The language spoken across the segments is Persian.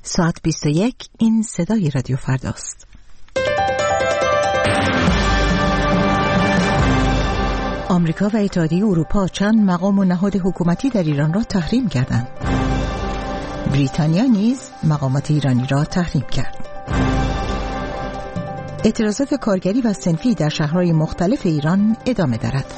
ساعت 21 این صدای رادیو فرداست. آمریکا و اتحادیه اروپا چند مقام و نهاد حکومتی در ایران را تحریم کردند. بریتانیا نیز مقامات ایرانی را تحریم کرد. اعتراضات کارگری و صنفی در شهرهای مختلف ایران ادامه دارد.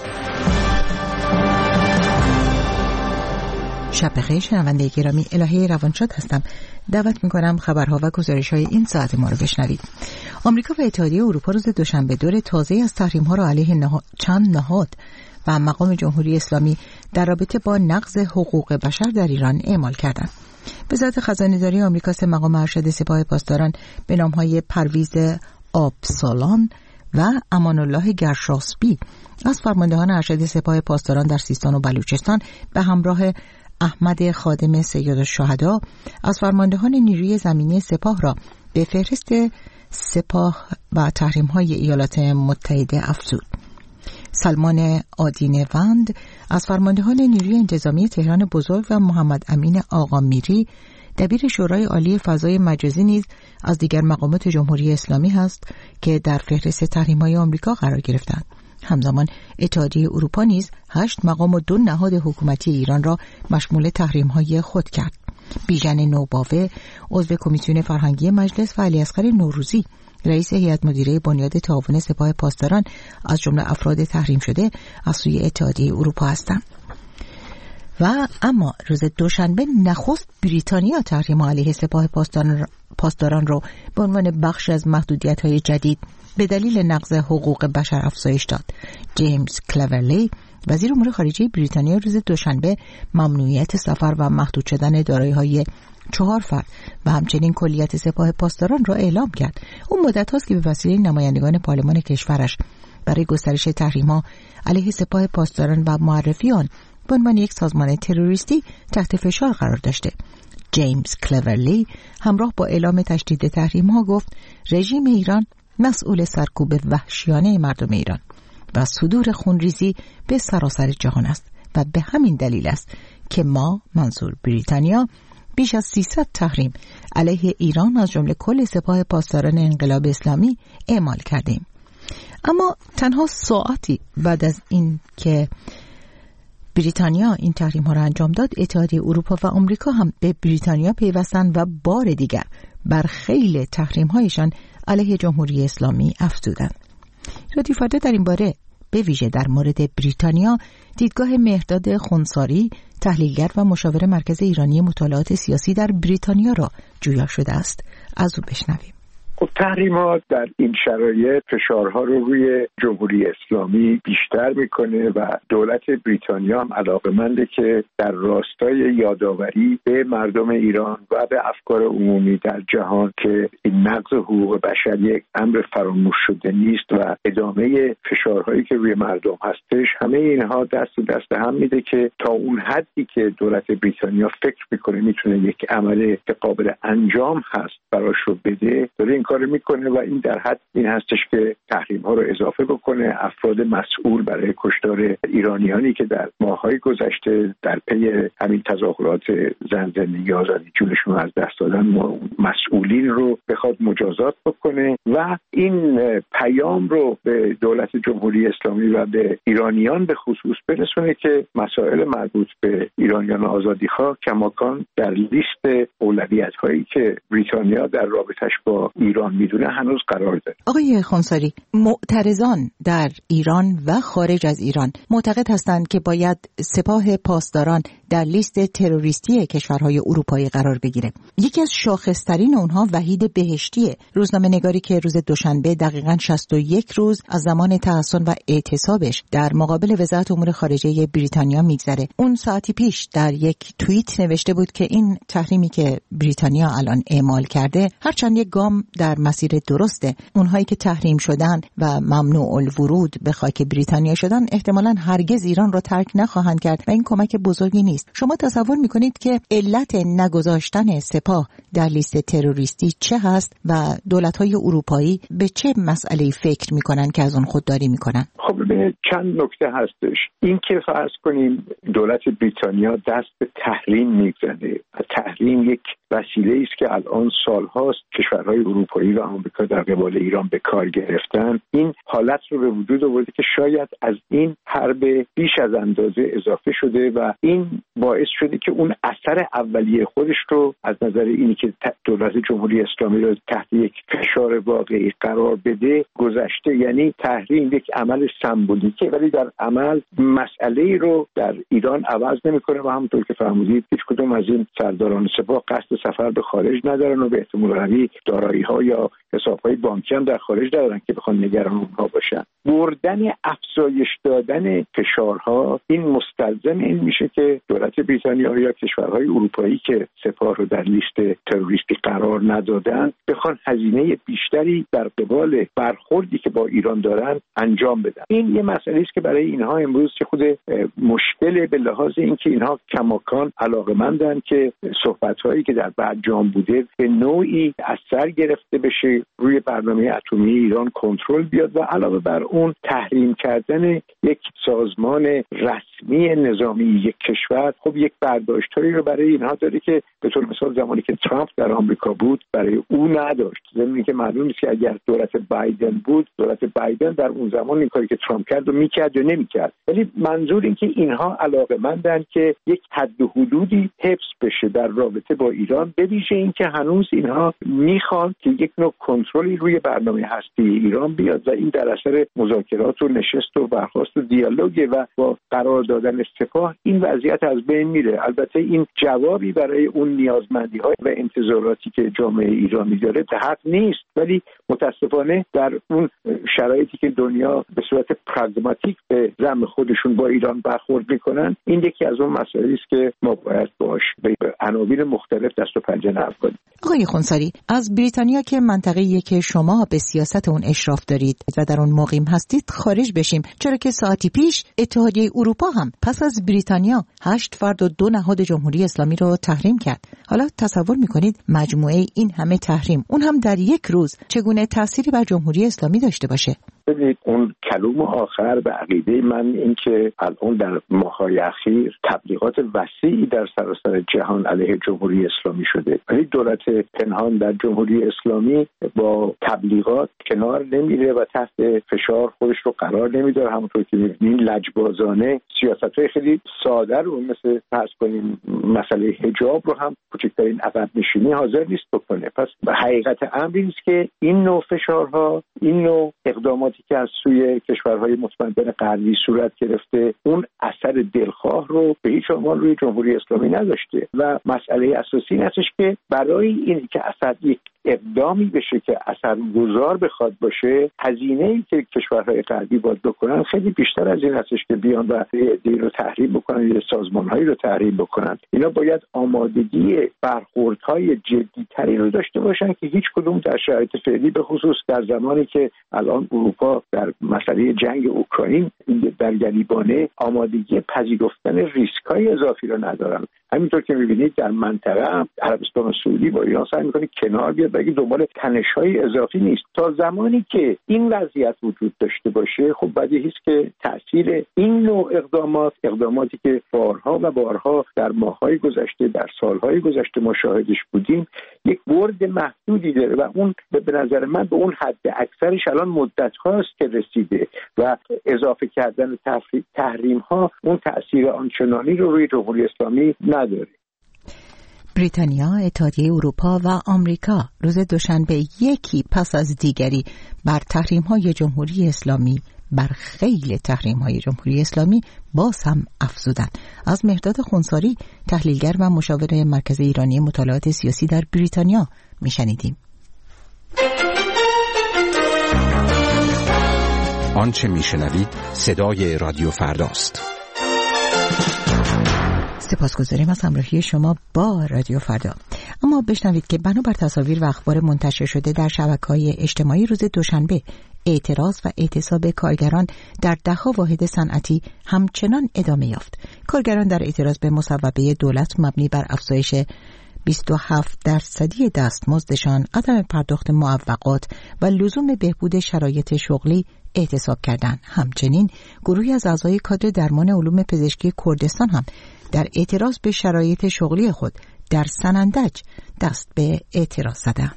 شب بخیر شنونده گرامی، الهه روانشاد هستم. دعوت می‌کنم خبرها و گزارش‌های این ساعت ما رو بشنوید. آمریکا و اتحادیه اروپا روز دوشنبه دور تازه از تحریم‌ها را علیه چند نهاد و مقام جمهوری اسلامی در رابطه با نقض حقوق بشر در ایران اعمال کردند. وزارت خزانه‌داری آمریکا سه مقام ارشد سپاه پاسداران به نام‌های پرویز آبسالان و امان الله گرشاسبی از فرماندهان ارشد سپاه پاسداران در سیستان و بلوچستان به همراه احمد خادم سیدالشهدا از فرماندهان نیروی زمینی سپاه را به فهرست سپاه و تحریم‌های ایالات متحده افزود. سلمان آدینوند از فرماندهان نیروی انتظامی تهران بزرگ و محمد امین آقامیری دبیر شورای عالی فضای مجازی نیز از دیگر مقامات جمهوری اسلامی هست که در فهرست تحریم‌های آمریکا قرار گرفتند. همزمان اتحادیه اروپا نیز 8 مقام و 2 نهاد حکومتی ایران را مشمول تحریم‌های خود کرد. بیژن نوباوه عضو کمیسیون فرهنگی مجلس و علیاصغر نوروزی رئیس هیئت مدیره بنیاد تعاون سپاه پاسداران از جمله افراد تحریم شده از سوی اتحادیه اروپا هستند. و اما روز دوشنبه نخست بریتانیا تحریم علیه سپاه پاسداران را به عنوان بخش از محدودیت‌های جدید به دلیل نقض حقوق بشر افزایش داد. جیمز کلورلی وزیر امور خارجه بریتانیا روز دوشنبه ممنوعیت سفر و محدود شدن دارایی‌های 4 فرد و همچنین کلیت سپاه پاسداران را اعلام کرد. اون مدت هاست که به وسیله نمایندگان پارلمان کشورش برای گسترش تحریم‌ها علیه سپاه پاسداران و معرفی آن به عنوان یک سازمان تروریستی تحت فشار قرار داشته. جیمز کلورلی همراه با اعلام تشدید تحریم‌ها گفت رژیم ایران مسئول سرکوب وحشیانه مردم ایران و صدور خونریزی به سراسر جهان است و به همین دلیل است که ما منظور بریتانیا بیش از 300 تحریم علیه ایران از جمله کل سپاه پاسداران انقلاب اسلامی اعمال کردیم. اما تنها ساعتی بعد از این که بریتانیا این تحریم ها را انجام داد، اتحادیه اروپا و آمریکا هم به بریتانیا پیوستند و بار دیگر بر خیل تحریم هایشان علیه جمهوری اسلامی افزودند. رادیو فردا در این باره به ویژه در مورد بریتانیا دیدگاه مهرداد خونساری، تحلیلگر و مشاور مرکز ایرانی مطالعات سیاسی در بریتانیا را جویا شده است. از او بشنویم. خب تحریمات در این شرایط فشارها رو روی جمهوری اسلامی بیشتر میکنه و دولت بریتانیا هم علاقه‌منده که در راستای یادآوری به مردم ایران و به افکار عمومی در جهان که این نقض حقوق بشر یک امر فراموش شده نیست و ادامه فشارهایی که روی مردم هستش، همه اینها دست و دست هم میده که تا اون حدی که دولت بریتانیا فکر میکنه میتونه یک عمل که قابل انجام هست براش رو بده، داره این کار میکنه و این در حد این هستش که تحریم ها رو اضافه بکنه. افراد مسئول برای کشتار ایرانیانی که در ماه‌های گذشته در پی همین تظاهرات زن زندگی آزادی جونشون از دست دادن مسئولین رو بخواد مجازات بکنه و این پیام رو به دولت جمهوری اسلامی و به ایرانیان به خصوص برسونه که مسائل مربوط به ایرانیان آزادیخواه کماکان در لیست اولویت‌هایی که بریتانیا در رابطش با ایران میدونه هنوز قرار داره. آقای خونساری، معترضان در ایران و خارج از ایران معتقد هستند که باید سپاه پاسداران در لیست تروریستی کشورهای اروپایی قرار بگیره. یکی از شاخص‌ترین اونها وحید بهشتیه، روزنامه‌نگاری که روز دوشنبه دقیقاً 61 روز از زمان تحصن و اعتصابش در مقابل وزارت امور خارجه بریتانیا میگذره. اون ساعتی پیش در یک توییت نوشته بود که این تحریمی که بریتانیا الان اعمال کرده هرچند یک گام در مسیر درسته، اونهایی که تحریم شدن و ممنوع الورود به خاک بریتانیا شدن احتمالاً هرگز ایران را ترک نخواهند کرد و این کمک بزرگی نیست. شما تصور میکنید که علت نگذاشتن سپاه در لیست تروریستی تروریستی چه هست و دولت‌های اروپایی به چه مسئله‌ای فکر می‌کنن که از اون خودداری می‌کنن؟ خب ببینید چند نکته هستش. این که فرض کنیم دولت بریتانیا دست به تحریم می‌زنه. تحریم یک وسیله است که الان سال‌هاست کشورهای اروپایی و آمریکا در قبال ایران به کار گرفتن. این حالت رو به وجود آورده که شاید از این حرب بیش از اندازه اضافه شده و این باعث شده که اون اثر اولیه خودش رو از نظر اینی که دولت جمهوری اسلامی رو تحت یک فشار واقعی قرار بده گذشته. یعنی تحریم یک عمل سمبولیکه ولی در عمل مسئله‌ای رو در ایران عوض نمی‌کنه و همونطور که فرمودید هیچ کدوم از این سرداران سپاه قصد سفر به خارج ندارن و به احتمال قوی دارایی‌ها یا حساب‌های بانکی هم در خارج ندارن که بخوان نگران اونها باشن. بردن افزایش دادن فشارها این مستلزم این میشه که دولت بریتانیا یا کشورهای اروپایی که سپاه رو در لیست تروریستی قرار ندادن بخوان هزینه بیشتری در قبال برخوردی که با ایران دارن انجام بدن. این یه مسئله است که برای اینها امروز که خود مشکل به لحاظ اینکه اینها کماکان علاقه‌مندن که صحبت‌هایی که در برجام بوده به نوعی اثر گرفته بشه روی برنامه اتمی ایران کنترل بیاد و علاوه بر اون تحریم کردن یک سازمان رسمی نظامی یک کشور خب یک برداشتایی رو برای اینها داره که به طور مثال زمانی که ترامپ در آمریکا بود برای او نداشت. زمانی که معلوم است که اگر دولت بایدن بود دولت بایدن در اون زمان این کاری که ترامپ کرد و میکرد یا نمیکرد. ولی منظور این که اینها علاقه‌مندن که یک حد و حدودی حفظ بشه در رابطه با ایران، به ویژه اینکه هنوز اینها میخوان که یک نوع کنترلی روی برنامه هستی ایران بیاد و این در اثر مذاکرات و نشست و برخاست و دیالوگ و با قرار دادن سپاه این وضعیت از بین میره. البته این جوابی برای اون نیازمندی‌ها و انتظاراتی که جامعه ایرانی داره تحقق نیست، ولی متاسفانه در اون شرایطی که دنیا به صورت پراگماتیک به ذم خودشون با ایران برخورد میکنن این یکی از اون مسائلی است که ما باید باش به عناوین مختلف دست و پنجه نرم کنیم. آقای خونساری، از بریتانیا که منطقه‌ای که شما به سیاست اون اشراف دارید و در اون مقیم هستید خارج بشیم، چرا که ساعتی پیش اتحادیه اروپا هم پس از بریتانیا 8 فرد و 2 نهاد جمهوری اسلامی رو تحریم کرد. حالا تصور میکنید مجموعه این همه تحریم اون هم در یک روز چگونه تأثیری بر جمهوری اسلامی داشته باشه؟ ببینید اون کلام آخر به عقیده من این که الان در ماه‌های اخیر تبلیغات وسیعی در سراسر جهان علیه جمهوری اسلامی شده، ولی دولت پنهان در جمهوری اسلامی با تبلیغات کنار نمیره و تحت فشار خودش رو قرار نمیده. همونطور که می‌بینید لجبازانه سیاست‌های خیلی ساده رو مثل فرض کنیم مسئله حجاب رو هم کوچکترین عقب نشینی حاضر نیست بکنه. پس حقیقت امر این است که این نوع فشارها، این نوع اقدامات که از سوی کشورهای متمدن غربی صورت گرفته اون اثر دلخواه رو به هیچ عنوان روی جمهوری اسلامی نداشته و مسئله اساسی این هستش که برای این که اثر یک اقدامی بشه که اثرگذار بخواد باشه هزینه‌ای که کشورهای غربی باید بکنن خیلی بیشتر از این هستش که بیان و دین رو تحریم بکنن یا سازمان‌هایی رو تحریم بکنن. اینا باید آمادگی برخوردهای جدی‌تری رو داشته باشن که هیچ کدوم در شرایط فعلی به خصوص در زمانی که الان اروپا در مسئله جنگ اوکراین در گریبانه آمادگی پذیرفتن ریسک‌های اضافی رو ندارن. همینطور که می‌بینید در منطقه عربستان سعودی با ایران سعی می‌کنه کنار بیاد بگه دنبال تنش‌های اضافی نیست. تا زمانی که این وضعیت وجود داشته باشه خب بدیهی است که تأثیر این نوع اقداماتی که بارها و بارها در ماه‌های گذشته در سال‌های گذشته ما شاهدش بودیم یک برد محدودی داره و اون به نظر من به اون حد اکثرش الان مدت‌هاست که رسیده و اضافه کردن تحریم‌ها اون تأثیر آنچنانی رو روی جمهوری اسلامی نداره. بریتانیا، اتحادیه اروپا و آمریکا روز دوشنبه یکی پس از دیگری بر تحریم‌های جمهوری اسلامی بر خیل تحریم‌های جمهوری اسلامی باز هم افزودند. از مهرداد خونساری، تحلیلگر و مشاور مرکز ایرانی مطالعات سیاسی در بریتانیا میشنیدیم. آنچه میشنوید صدای رادیو فرداست. سپاسگزاریم از همراهی شما با رادیو فردا. اما بشنوید که بنابر تصاویر و اخبار منتشر شده در شبکه‌های اجتماعی روز دوشنبه اعتراض و اعتصاب کارگران در ده‌ها واحد صنعتی همچنان ادامه یافت. کارگران در اعتراض به مصوبه دولت مبنی بر افزایش 27% دستمزدشان عدم پرداخت معوقات و لزوم بهبود شرایط شغلی اعتصاب کردند. همچنین گروهی از اعضای کادر درمان علوم پزشکی کردستان هم در اعتراض به شرایط شغلی خود در سنندج دست به اعتراض زدند.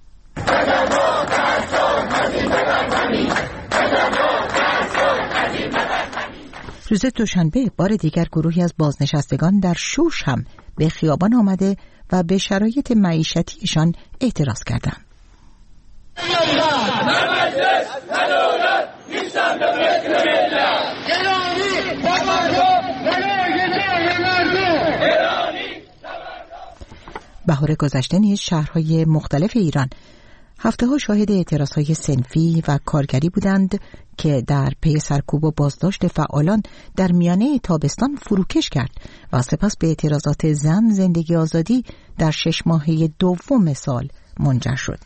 روز دوشنبه بار دیگر گروهی از بازنشستگان در شوش هم به خیابان آمده و به شرایط معیشتیشان اعتراض کردند. بهار گذشته نیز شهرهای مختلف ایران هفته‌ها شاهد اعتراضهای صنفی و کارگری بودند که در پی سرکوب و بازداشت فعالان در میانه تابستان فروکش کرد و سپس به اعتراضات زن زندگی آزادی در 6 ماهه دوم سال منجر شد.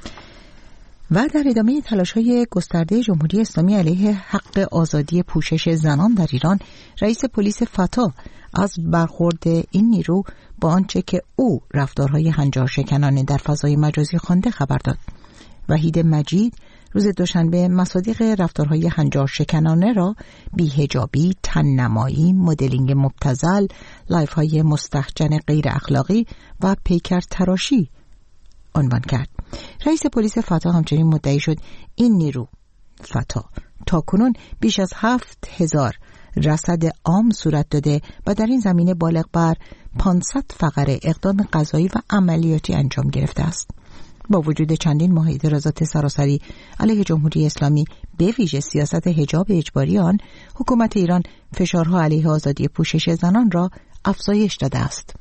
و در ادامه تلاش‌های گسترده جمهوری اسلامی علیه حق آزادی پوشش زنان در ایران، رئیس پلیس فتا از برخورد این نیرو با آنچه که او رفتارهای هنجارشکنانه در فضای مجازی خوانده خبر داد. وحید مجید روز دوشنبه مصادیق رفتارهای هنجارشکنانه را بی‌حجابی، تن‌نمایی، مدلینگ مبتذل، لایف‌های مستهجن غیر اخلاقی و پیکر تراشی عنوان کرد. رئیس پلیس فتا همچنین مدعی شد این نیرو فتا تاکنون بیش از 7000 رصد عام صورت داده و در این زمینه بالغ بر 500 فقره اقدام قضایی و عملیاتی انجام گرفته است. با وجود چندین ماه اعتراضات سراسری علیه جمهوری اسلامی به ویژه سیاست حجاب اجباری آن، حکومت ایران فشارها علیه آزادی پوشش زنان را افزایش داده است.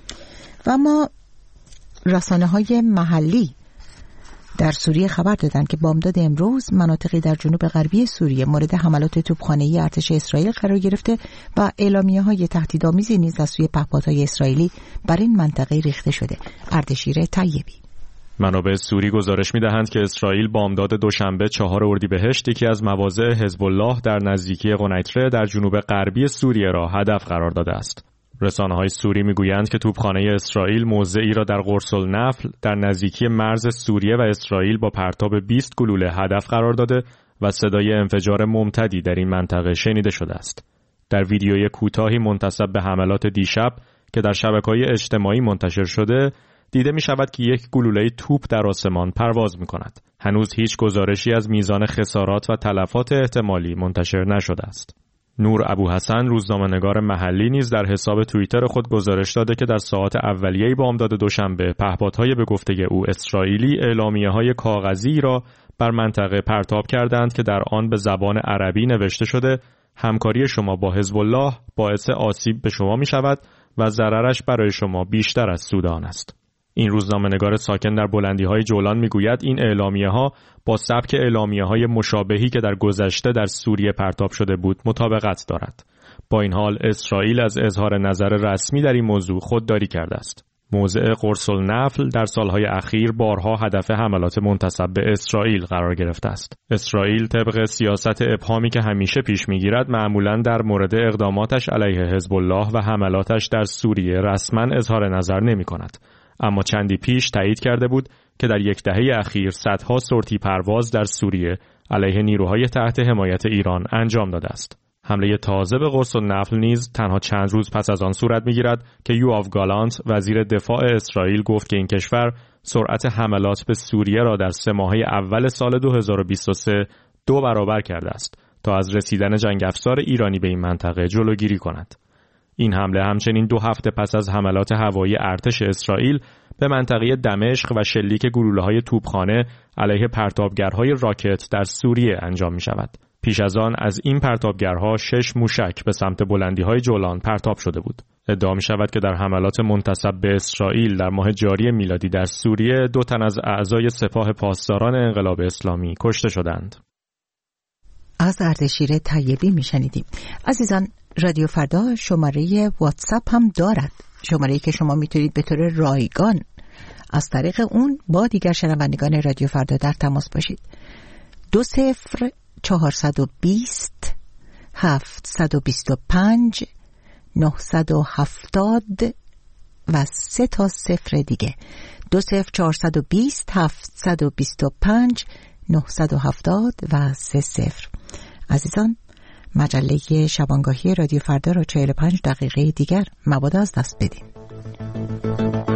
و اما رسانه‌های محلی در سوریه خبر دادند که بامداد امروز مناطقی در جنوب غربی سوریه مورد حملات توپخانه‌ای ارتش اسرائیل قرار گرفته و اعلامیه‌های تهدیدآمیزی نیز از سوی پهپادهای اسرائیلی بر این منطقه ریخته شده. اردشیر طیبی. منابع سوری گزارش می‌دهند که اسرائیل بامداد دوشنبه 4 اردیبهشت یکی از مواضع حزب الله در نزدیکی قنیطره در جنوب غربی سوریه را هدف قرار داده است. رسانه‌های سوری می‌گویند که توپخانه اسرائیل موضعی را در قرص النفل در نزدیکی مرز سوریه و اسرائیل با پرتاب 20 گلوله هدف قرار داده و صدای انفجار ممتدی در این منطقه شنیده شده است. در ویدیوی کوتاهی منتسب به حملات دیشب که در شبکه‌های اجتماعی منتشر شده، دیده می‌شود که یک گلوله توپ در آسمان پرواز می‌کند. هنوز هیچ گزارشی از میزان خسارات و تلفات احتمالی منتشر نشده است. نور ابوحسن روزنامه‌نگار محلی نیز در حساب توییتر خود گزارش داده که در ساعات اولیه بامداد دوشنبه پهپادهای به گفته او اسرائیلی اعلامیه‌های کاغذی را بر منطقه پرتاب کردند که در آن به زبان عربی نوشته شده همکاری شما با حزب الله باعث آسیب به شما می‌شود و ضررش برای شما بیشتر از سود آن است. این روزنامه‌نگار ساکن در بلندی‌های جولان می‌گوید این اعلامیه‌ها با سبک اعلامیه‌های مشابهی که در گذشته در سوریه پرتاب شده بود مطابقت دارد. با این حال اسرائیل از اظهار نظر رسمی در این موضوع خودداری کرده است. موضع قرص النفل در سالهای اخیر بارها هدف حملات منتسب به اسرائیل قرار گرفته است. اسرائیل طبق سیاست ابهامی که همیشه پیش می‌گیرد معمولاً در مورد اقداماتش علیه حزب الله و حملاتش در سوریه رسما اظهار نظر نمی‌کند. اما چندی پیش تایید کرده بود که در یک دهه اخیر صدها سورتی پرواز در سوریه علیه نیروهای تحت حمایت ایران انجام داده است. حمله تازه به قرص النفل نیز تنها چند روز پس از آن صورت می‌گیرد که یوآف گالانت وزیر دفاع اسرائیل گفت که این کشور سرعت حملات به سوریه را در 3 ماهه اول سال 2023 2 برابر کرده است تا از رسیدن جنگ افزار ایرانی به این منطقه جلوگیری کند. این حمله همچنین 2 هفته پس از حملات هوایی ارتش اسرائیل به منطقه دمشق و شلیک گلوله‌های توپخانه علیه پرتابگرهای راکت در سوریه انجام می‌شود. پیش از آن از این پرتابگرها 6 موشک به سمت بلندی‌های جولان پرتاب شده بود. ادعا می‌شود که در حملات منتسب به اسرائیل در ماه جاری میلادی در سوریه 2 تن از اعضای سپاه پاسداران انقلاب اسلامی کشته شدند. از اردشیر طیبی میشنیدیم. عزیزان، رادیو فردا شماره واتساپ هم دارد، شماره‌ای که شما میتونید به طور رایگان از طریق اون با دیگر شنوندگان رادیو فردا در تماس باشید. 20420 725 970 و 3 تا 0 دیگه 20420 725 970 و 30. عزیزان، مجله شبانگاهی رادیو فردا را 45 دقیقه دیگر مبادا از دست بدیم.